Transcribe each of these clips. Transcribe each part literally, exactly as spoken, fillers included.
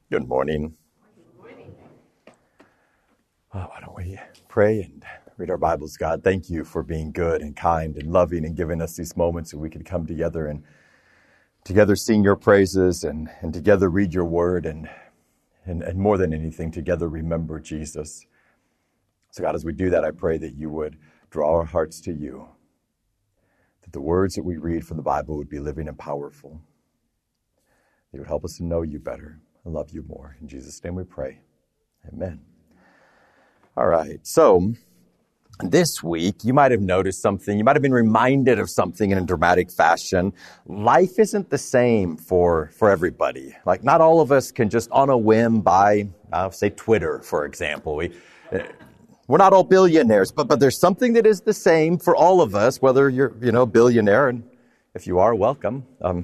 Good morning. Oh, why don't we pray and read our Bibles, God? Thank you for being good and kind and loving and giving us these moments so we can come together and together sing your praises and, and together read your word and, and, and more than anything, together remember Jesus. So God, as we do that, I pray that you would draw our hearts to you, that the words that we read from the Bible would be living and powerful. They would help us to know you better and love you more. In Jesus' name we pray. Amen. All right. So this week, you might have noticed something. You might have been reminded of something in a dramatic fashion. Life isn't the same for, for everybody. Like, not all of us can just on a whim buy, uh, say, Twitter, for example. We, uh, we're not all billionaires, but, but there's something that is the same for all of us, whether you're, you know, a billionaire, and if you are, welcome. Um,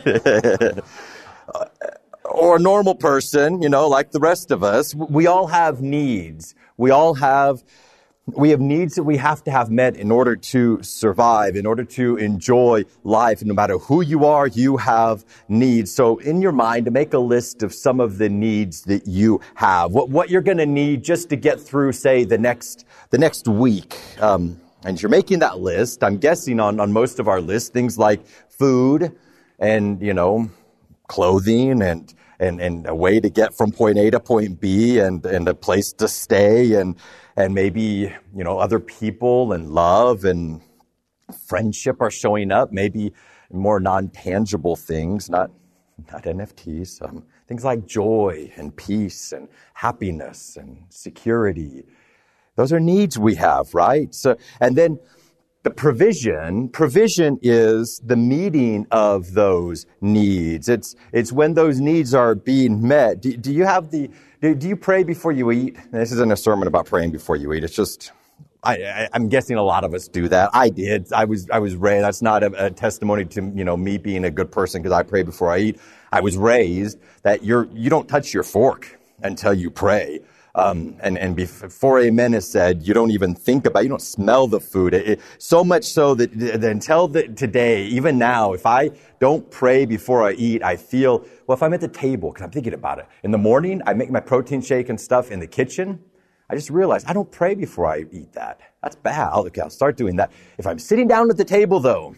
or a normal person, you know, like the rest of us. We all have needs. We all have, we have needs that we have to have met in order to survive, in order to enjoy life. And no matter who you are, you have needs. So in your mind, to make a list of some of the needs that you have, what, what you're going to need just to get through, say, the next, the next week. Um, and you're making that list. I'm guessing on, on most of our lists, things like food and, you know, clothing and And, and a way to get from point A to point B and, and a place to stay and, and maybe, you know, other people and love and friendship are showing up, maybe more non-tangible things, not, not N F Ts, um, things like joy and peace and happiness and security. Those are needs we have, right? So, and then the provision, provision is the meeting of those needs. It's it's when those needs are being met. Do, do you have the, do, do you pray before you eat? This isn't a sermon about praying before you eat. It's just, I, I, I'm guessing a lot of us do that. I did. I was, I was raised. That's not a, a testimony to, you know, me being a good person because I pray before I eat. I was raised that you're, you don't touch your fork until you pray. Um, and, and before amen is said, you don't even think about, you don't smell the food. It, it, so much so that, that until the, today, even now, if I don't pray before I eat, I feel, well, if I'm at the table, because I'm thinking about it. In the morning, I make my protein shake and stuff in the kitchen. I just realized I don't pray before I eat that. That's bad. I'll, okay, I'll start doing that. If I'm sitting down at the table, though,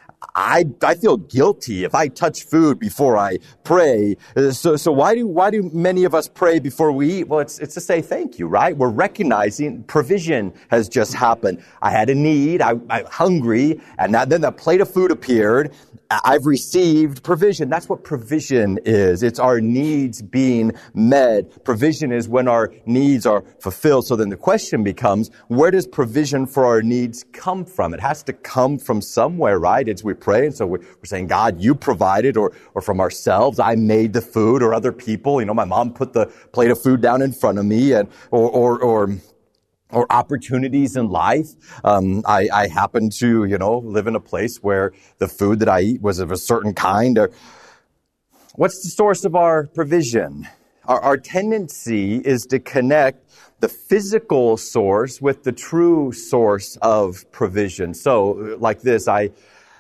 I, I feel guilty if I touch food before I pray. So, so why do, why do many of us pray before we eat? Well, it's, it's to say thank you, right? We're recognizing provision has just happened. I had a need. I, I'm hungry. And now, then the plate of food appeared. I've received provision. That's what provision is. It's our needs being met. Provision is when our needs are fulfilled. So then the question becomes, where does provision for our needs come from? It has to come from somewhere, right? It's we pray, and so we're saying, God, you provided, or or from ourselves, I made the food, or other people. You know, my mom put the plate of food down in front of me, and or or or or opportunities in life. Um, I, I happen to, you know, live in a place where the food that I eat was of a certain kind. Or what's the source of our provision? Our, our tendency is to connect the physical source with the true source of provision. So, like this, I,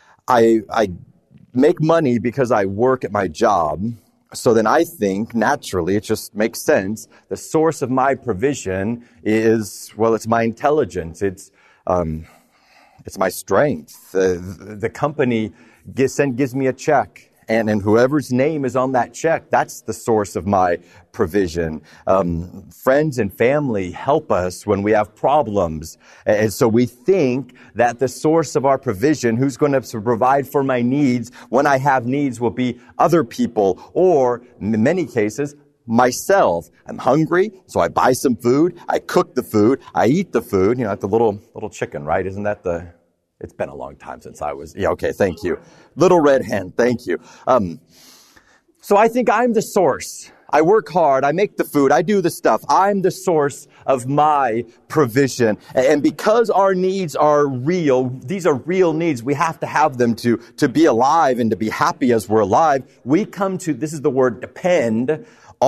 I, I make money because I work at my job. So then I think, naturally, it just makes sense, the source of my provision is, well, it's my intelligence. It's um, it's my strength. Uh, the company gives, send, gives me a check. And, and whoever's name is on that check, that's the source of my provision. Um, friends and family help us when we have problems. And so we think that the source of our provision, who's going to provide for my needs when I have needs, will be other people, or in many cases, myself. I'm hungry, so I buy some food, I cook the food, I eat the food, you know, like the little, little chicken, right? Isn't that the... It's been a long time since I was, yeah, okay, thank you. Little red hen, thank you. Um, so I think I'm the source. I work hard, I make the food, I do the stuff. I'm the source of my provision. And because our needs are real, these are real needs, we have to have them to, to be alive and to be happy as we're alive. We come to, this is the word depend,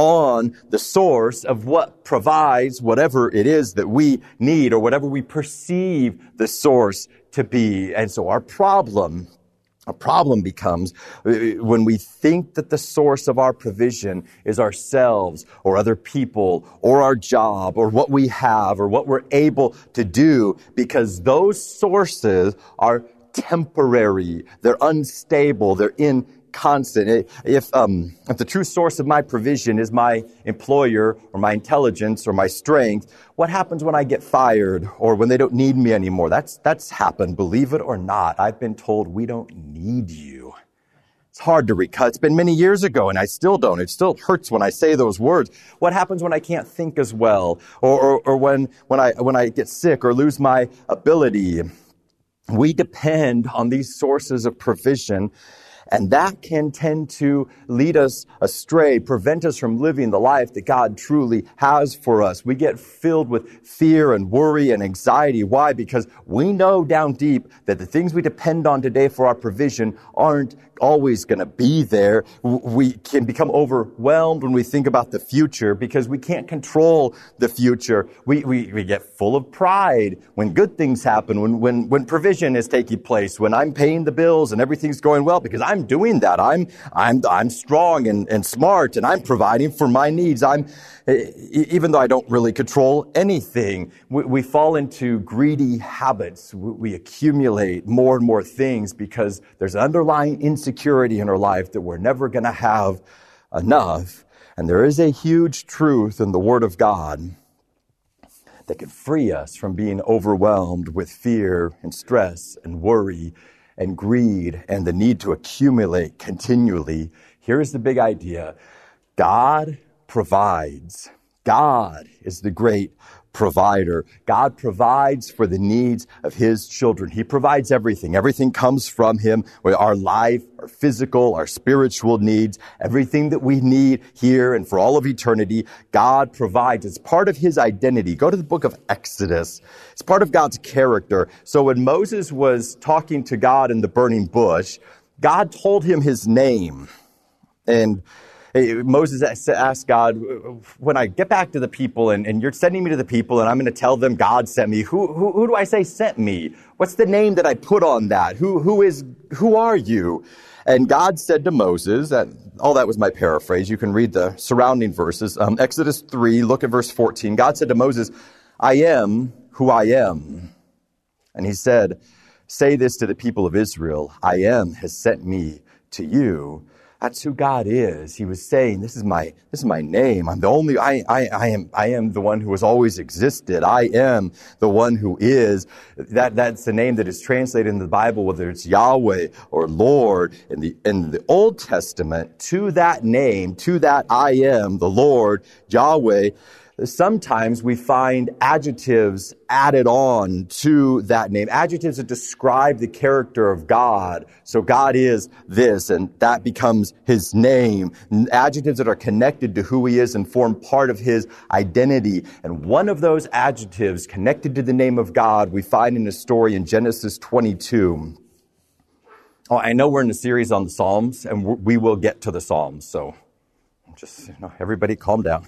on the source of what provides whatever it is that we need or whatever we perceive the source to be. And so our problem A problem becomes when we think that the source of our provision is ourselves or other people or our job or what we have or what we're able to do, because those sources are temporary. They're unstable. They're inconstant. If, um, if the true source of my provision is my employer or my intelligence or my strength, what happens when I get fired or when they don't need me anymore? That's, that's happened, believe it or not. I've been told we don't need you. It's hard to recall. It's been many years ago and I still don't. It still hurts when I say those words. What happens when I can't think as well or, or, or when, when I, when I get sick or lose my ability? We depend on these sources of provision, and that can tend to lead us astray, prevent us from living the life that God truly has for us. We get filled with fear and worry and anxiety. Why? Because we know down deep that the things we depend on today for our provision aren't always going to be there. We can become overwhelmed when we think about the future because we can't control the future. We, we, we get full of pride when good things happen, when, when, when provision is taking place, when I'm paying the bills and everything's going well because I'm doing that. I'm, I'm, I'm strong and, and smart and I'm providing for my needs. I'm, even though I don't really control anything, we, we fall into greedy habits. We, we accumulate more and more things because there's an underlying insecurity in our life that we're never going to have enough. And there is a huge truth in the Word of God that can free us from being overwhelmed with fear and stress and worry and greed and the need to accumulate continually. Here's the big idea. God provides. God is the great provider. God provides for the needs of His children. He provides everything. Everything comes from Him. Our life, our physical, our spiritual needs, everything that we need here and for all of eternity, God provides. It's part of His identity. Go to the book of Exodus. It's part of God's character. So when Moses was talking to God in the burning bush, God told him His name. And Moses asked God, when I get back to the people and, and you're sending me to the people and I'm going to tell them God sent me, who, who, who do I say sent me? What's the name that I put on that? Who, who is, who are you? And God said to Moses, that, all that was my paraphrase. You can read the surrounding verses. Um, Exodus three, look at verse fourteen. God said to Moses, I am who I am. And He said, say this to the people of Israel, I am has sent me to you. That's who God is. He was saying, this is my, this is my name. I'm the only, I, I, I am, I am the one who has always existed. I am the one who is. That, that's the name that is translated in the Bible, whether it's Yahweh or Lord in the, in the Old Testament. To that name, to that I am, the Lord, Yahweh, sometimes we find adjectives added on to that name, adjectives that describe the character of God. So God is this, and that becomes His name. Adjectives that are connected to who He is and form part of His identity. And one of those adjectives connected to the name of God we find in a story in Genesis twenty-two. Oh, I know we're in a series on the Psalms, and we will get to the Psalms. So just, you know, everybody calm down.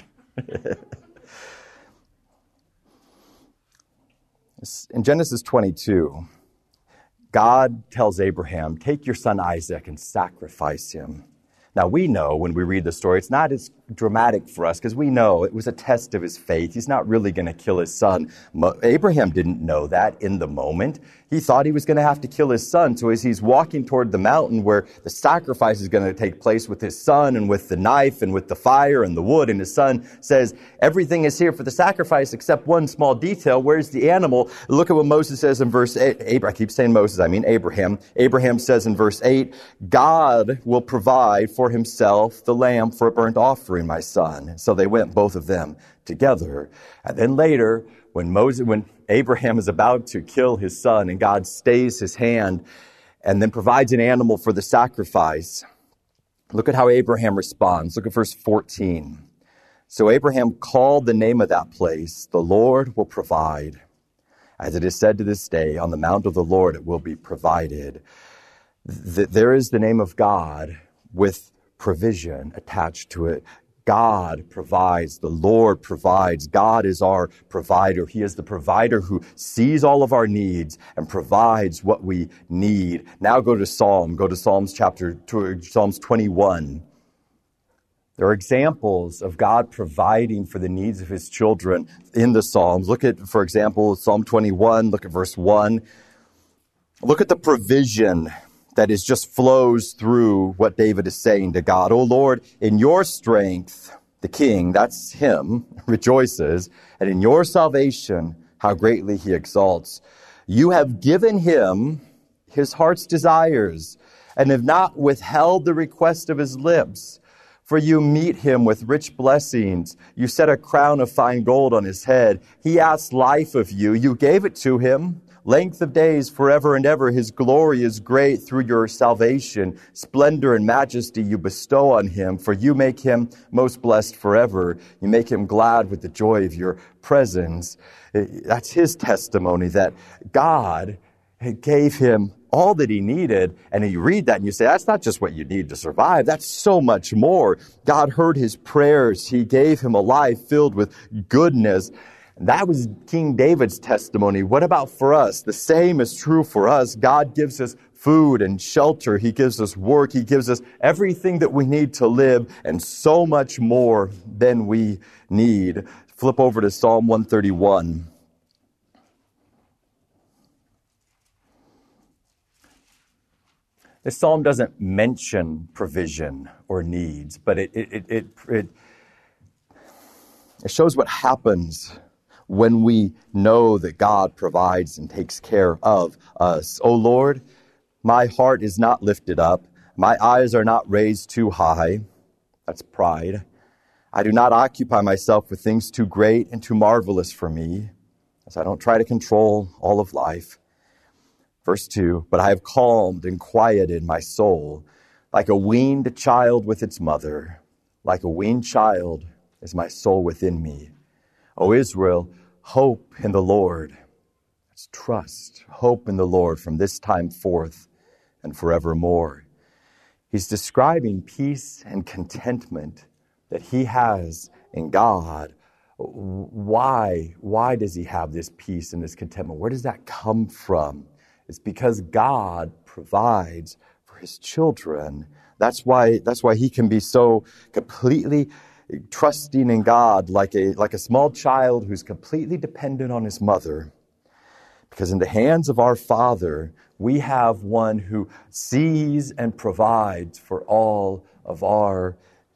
In Genesis twenty-two, God tells Abraham, take your son Isaac and sacrifice him. Now, we know when we read the story, it's not as dramatic for us because we know it was a test of his faith. He's not really going to kill his son. Mo- Abraham didn't know that in the moment. He thought he was going to have to kill his son. So as he's walking toward the mountain where the sacrifice is going to take place with his son and with the knife and with the fire and the wood, and his son says, everything is here for the sacrifice except one small detail. Where's the animal? Look at what Moses says in verse eight. Abraham, I keep saying Moses, I mean Abraham. Abraham says in verse eight, God will provide for himself the lamb for a burnt offering, my son. So they went, both of them, together. And then later, when Moses, when Abraham is about to kill his son and God stays his hand and then provides an animal for the sacrifice, look at how Abraham responds. Look at verse fourteen. So Abraham called the name of that place, the Lord will provide. As it is said to this day, on the mount of the Lord it will be provided. There is the name of God with provision attached to it. God provides. The Lord provides. God is our provider. He is the provider who sees all of our needs and provides what we need. Now go to Psalm. Go to Psalms chapter, Psalms twenty-one. There are examples of God providing for the needs of his children in the Psalms. Look at, for example, Psalm twenty-one. Look at verse one. Look at the provision that is just flows through what David is saying to God. "O Lord, in your strength, the king," that's him, "rejoices, and in your salvation, how greatly he exalts. You have given him his heart's desires, and have not withheld the request of his lips. For you meet him with rich blessings. You set a crown of fine gold on his head. He asked life of you. You gave it to him. Length of days forever and ever. His glory is great through your salvation. Splendor and majesty you bestow on him, for you make him most blessed forever. You make him glad with the joy of your presence." That's his testimony that God gave him all that he needed. And you read that and you say, that's not just what you need to survive. That's so much more. God heard his prayers. He gave him a life filled with goodness. That was King David's testimony. What about for us? The same is true for us. God gives us food and shelter. He gives us work. He gives us everything that we need to live and so much more than we need. Flip over to Psalm one thirty-one. This psalm doesn't mention provision or needs, but it it it it, it, it shows what happens when we know that God provides and takes care of us. "O Lord, my heart is not lifted up. My eyes are not raised too high." That's pride. "I do not occupy myself with things too great and too marvelous for me, as I don't try to control all of life." Verse two, "But I have calmed and quieted my soul, like a weaned child with its mother. Like a weaned child is my soul within me. O Israel, hope in the Lord." That's trust. Hope in the Lord from this time forth and forevermore. He's describing peace and contentment that he has in God. Why? Why does he have this peace and this contentment? Where does that come from? It's because God provides for his children. That's why, that's why he can be so completely trusting in God, like a, like a small child who's completely dependent on his mother. Because in the hands of our Father, we have one who sees and provides for all of our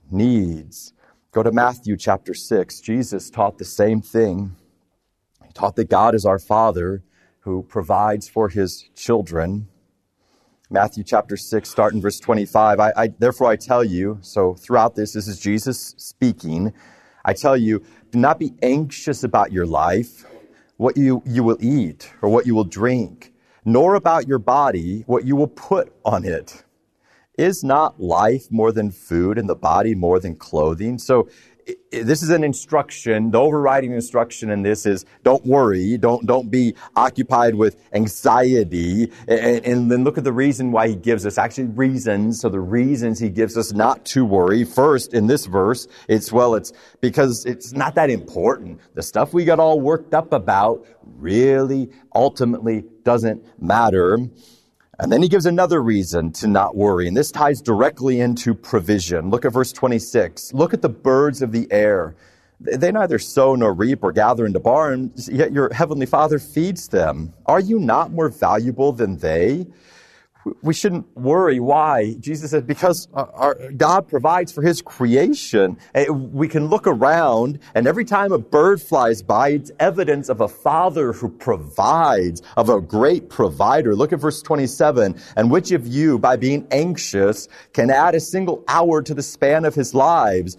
needs. Go to Matthew chapter six. Jesus taught the same thing. He taught that God is our Father who provides for his children. Matthew chapter six, start in verse twenty-five. I, I, therefore I tell you, so throughout this, this is Jesus speaking. I tell you, do not be anxious about your life, what you, you will eat or what you will drink, nor about your body, what you will put on it. Is not life more than food and the body more than clothing? So this is an instruction. The overriding instruction in this is don't worry. Don't, don't be occupied with anxiety. And, and then look at the reason why he gives us, actually reasons. So the reasons he gives us not to worry. First, in this verse, it's, well, it's because it's not that important. The stuff we got all worked up about really ultimately doesn't matter. And then he gives another reason to not worry, and this ties directly into provision. Look at verse twenty-six. Look at the birds of the air. They neither sow nor reap or gather into barns, yet your heavenly Father feeds them. Are you not more valuable than they? We shouldn't worry. Why? Jesus said, because our, God provides for his creation. We can look around, and every time a bird flies by, it's evidence of a Father who provides, of a great provider. Look at verse twenty-seven. And which of you, by being anxious, can add a single hour to the span of his lives?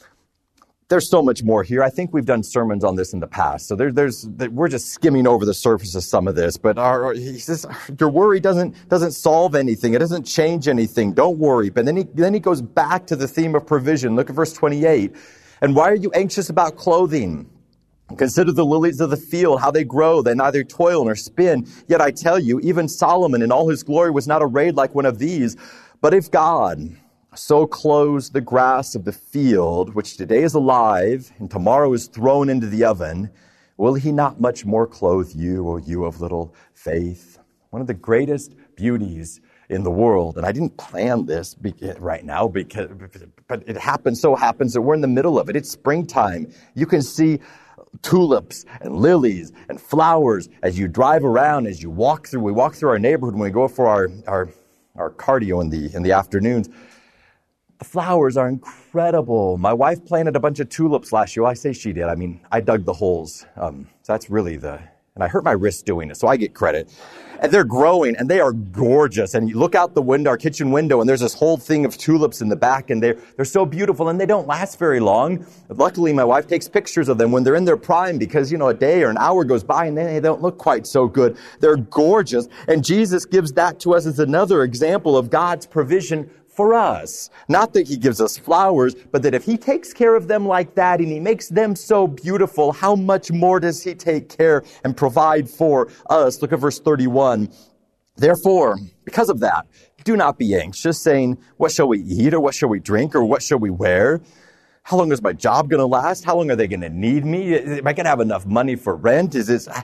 There's so much more here. I think we've done sermons on this in the past. So there, there's, we're just skimming over the surface of some of this. But our, he says, your worry doesn't, doesn't solve anything. It doesn't change anything. Don't worry. But then he, then he goes back to the theme of provision. Look at verse twenty-eight. And why are you anxious about clothing? Consider the lilies of the field, how they grow. They neither toil nor spin. Yet I tell you, even Solomon in all his glory was not arrayed like one of these. But if God, so clothes the grass of the field, which today is alive and tomorrow is thrown into the oven. Will he not much more clothe you, O you of little faith? One of the greatest beauties in the world, and I didn't plan this right now, because, but it happens, so happens that we're in the middle of it. It's springtime. You can see tulips and lilies and flowers as you drive around, as you walk through. We walk through our neighborhood when we go for our, our, our cardio in the, in the afternoons. The flowers are incredible. My wife planted a bunch of tulips last year. Well, I say she did. I mean, I dug the holes. Um, so that's really the, and I hurt my wrist doing it, so I get credit. And they're growing, and they are gorgeous. And you look out the window, our kitchen window, and there's this whole thing of tulips in the back, and they're, they're so beautiful, and they don't last very long. Luckily, my wife takes pictures of them when they're in their prime, because, you know, a day or an hour goes by, and then they don't look quite so good. They're gorgeous. And Jesus gives that to us as another example of God's provision for us. Not that he gives us flowers, but that if he takes care of them like that and he makes them so beautiful, how much more does he take care and provide for us? Look at verse thirty-one. Therefore, because of that, do not be anxious, saying, what shall we eat, or what shall we drink, or what shall we wear? How long is my job going to last? How long are they going to need me? Am I going to have enough money for rent? Is this...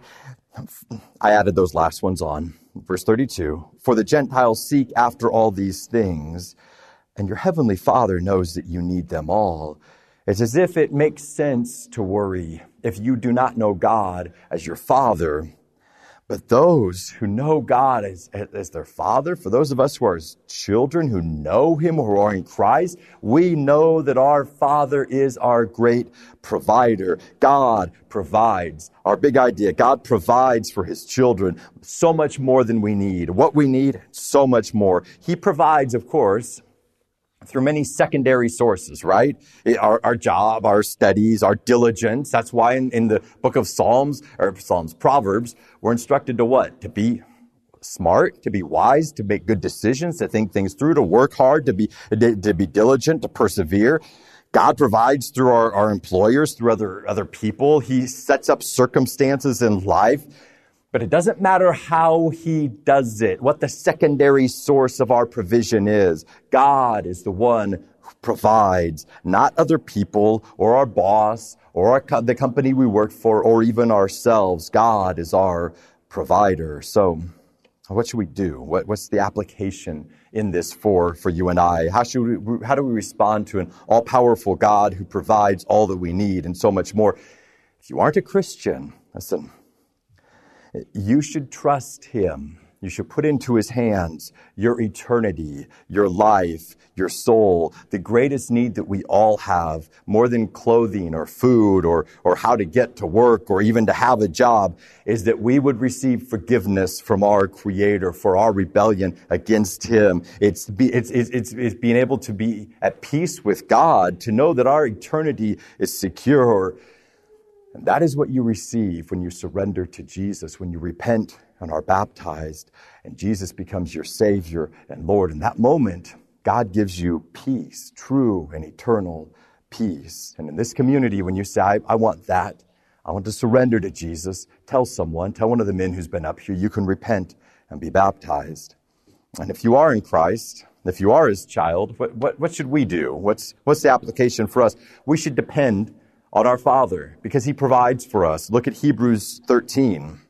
I added those last ones on. Verse thirty-two, for the Gentiles seek after all these things, and your heavenly Father knows that you need them all. It's as if it makes sense to worry if you do not know God as your Father. But those who know God as, as their Father, for those of us who are his children, who know him, who are in Christ, we know that our Father is our great provider. God provides. Our big idea, God provides for his children so much more than we need. What we need, so much more. He provides, of course, through many secondary sources, right? Our, our job, our studies, our diligence. That's why in, in the book of Psalms, or Psalms, Proverbs, we're instructed to what? To be smart, to be wise, to make good decisions, to think things through, to work hard, to be, to, to be diligent, to persevere. God provides through our, our employers, through other, other people. He sets up circumstances in life. But it doesn't matter how he does it, what the secondary source of our provision is. God is the one who provides, not other people or our boss or our co- the company we work for or even ourselves. God is our provider. So what should we do? What, what's the application in this for, for you and I? How should we, how do we respond to an all-powerful God who provides all that we need and so much more? If you aren't a Christian, listen, you should trust him. You should put into his hands your eternity, your life, your soul, the greatest need that we all have, more than clothing or food or, or how to get to work or even to have a job, is that we would receive forgiveness from our Creator for our rebellion against him. It's, be, it's, it's, it's, it's being able to be at peace with God, to know that our eternity is secure. And that is what you receive when you surrender to Jesus, when you repent and are baptized, and Jesus becomes your Savior and Lord. In that moment, God gives you peace, true and eternal peace. And in this community, when you say, I, I want that, I want to surrender to Jesus, tell someone, tell one of the men who's been up here, you can repent and be baptized. And if you are in Christ, if you are his child, what, what, what should we do? What's, what's the application for us? We should depend on our Father, because he provides for us. Look at Hebrews thirteen.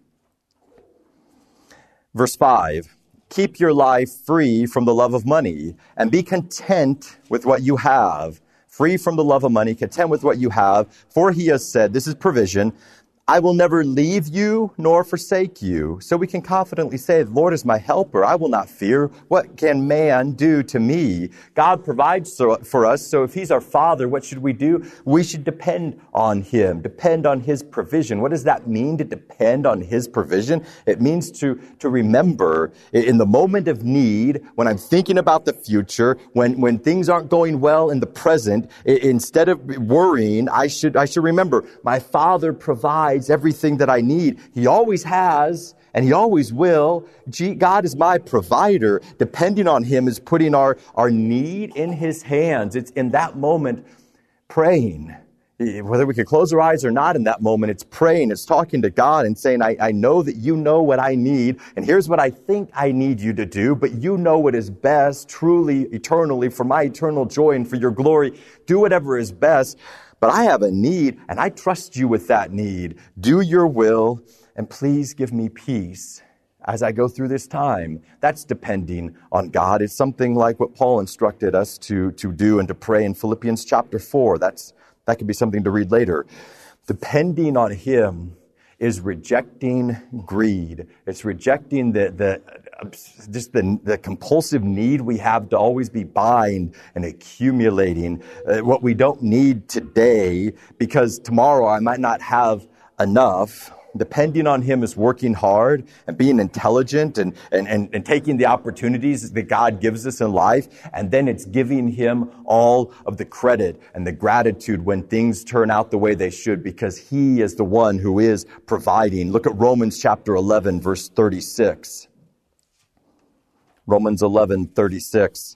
Verse five, keep your life free from the love of money, and be content with what you have. Free from the love of money, content with what you have. For he has said, this is provision, I will never leave you nor forsake you. So we can confidently say, the Lord is my helper. I will not fear. What can man do to me? God provides for us. So if he's our Father, what should we do? We should depend on him, depend on his provision. What does that mean, to depend on his provision? It means to, to remember in the moment of need, when I'm thinking about the future, when, when things aren't going well in the present, instead of worrying, I should, I should remember my Father provides everything that I need. He always has, and he always will. God is my provider. Depending on him is putting our, our need in his hands. It's in that moment praying. Whether we could close our eyes or not in that moment, it's praying, it's talking to God and saying, I, I know that you know what I need, and here's what I think I need you to do, but you know what is best, truly, eternally, for my eternal joy and for your glory. Do whatever is best, but I have a need, and I trust you with that need. Do your will, and please give me peace as I go through this time. That's depending on God. It's something like what Paul instructed us to, to do and to pray in Philippians chapter four. That's That could be something to read later. Depending on him is rejecting greed. It's rejecting the, the just the, the compulsive need we have to always be buying and accumulating uh, what we don't need today, because tomorrow I might not have enough. Depending on him is working hard and being intelligent and, and, and, and taking the opportunities that God gives us in life. And then it's giving him all of the credit and the gratitude when things turn out the way they should, because he is the one who is providing. Look at Romans chapter eleven, verse thirty-six. Romans eleven, thirty-six.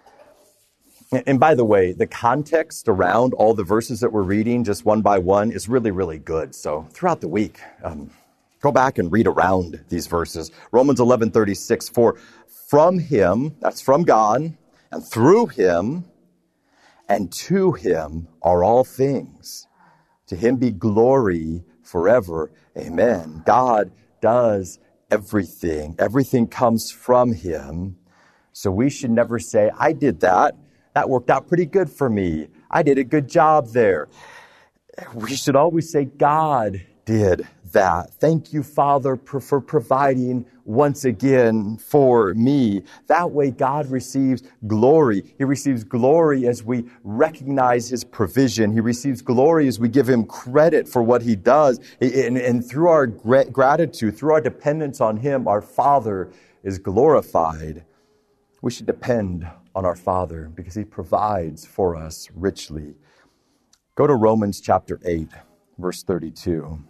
And by the way, the context around all the verses that we're reading, just one by one, is really, really good. So throughout the week, um, go back and read around these verses. Romans eleven, thirty-six, for from him, that's from God, and through him, and to him are all things. To him be glory forever. Amen. God does everything. Everything comes from him. So we should never say, I did that. That worked out pretty good for me. I did a good job there. We should always say, God did that. Thank you, Father, for providing once again for me. That way, God receives glory. He receives glory as we recognize his provision. He receives glory as we give him credit for what he does. And, and through our gratitude, through our dependence on him, our Father is glorified. We should depend on our Father because he provides for us richly. Go to Romans chapter eight, verse thirty-two.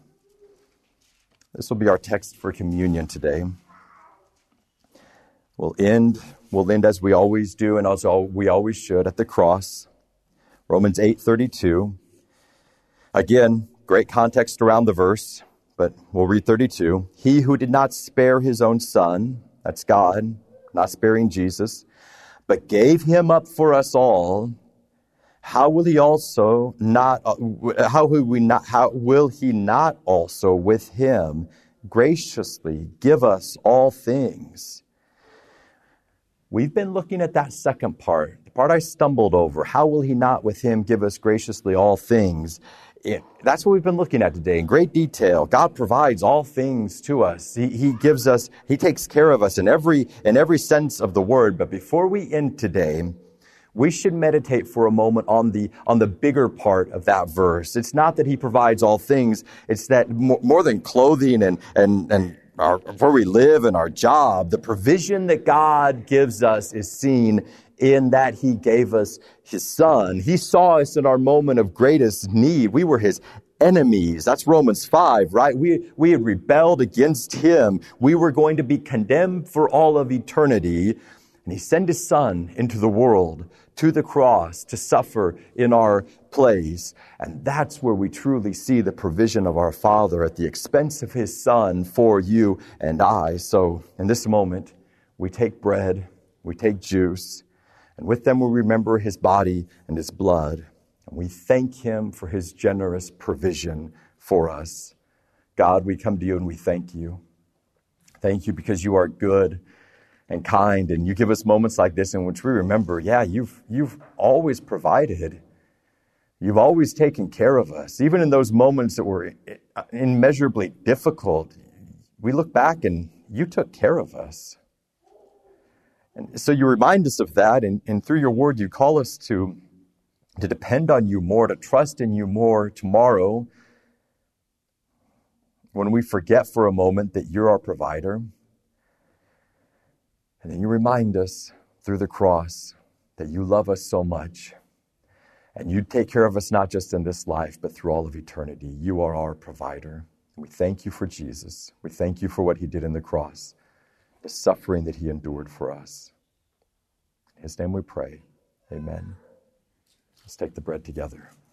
This will be our text for communion today. We'll end, we'll end as we always do and as we always should at the cross. Romans eight thirty-two. Again, great context around the verse, but we'll read thirty-two. He who did not spare his own son, that's God, not sparing Jesus, but gave him up for us all, how will he also not, uh, how will we not, how will he not also with him graciously give us all things? We've been looking at that second part, the part I stumbled over. How will he not with him give us graciously all things? It, that's what we've been looking at today in great detail. God provides all things to us. He, he gives us, he takes care of us in every, in every sense of the word. But before we end today, we should meditate for a moment on the, on the bigger part of that verse. It's not that he provides all things. It's that more, more than clothing and, and, and our, where we live and our job, the provision that God gives us is seen in that he gave us his son. He saw us in our moment of greatest need. We were his enemies. That's Romans five, right? We, we had rebelled against him. We were going to be condemned for all of eternity. And he sent his son into the world, to the cross, to suffer in our place. And that's where we truly see the provision of our Father at the expense of his son for you and I. So in this moment, we take bread, we take juice, and with them we remember his body and his blood. And we thank him for his generous provision for us. God, we come to you and we thank you. Thank you because you are good and kind, and you give us moments like this in which we remember, yeah, you've you've always provided. You've always taken care of us. Even in those moments that were immeasurably difficult, we look back and you took care of us. And so you remind us of that, and, and through your word, you call us to, to depend on you more, to trust in you more tomorrow when we forget for a moment that you're our provider. And then you remind us through the cross that you love us so much, and you take care of us not just in this life, but through all of eternity. You are our provider. We thank you for Jesus. We thank you for what he did in the cross, the suffering that he endured for us. In his name we pray. Amen. Let's take the bread together.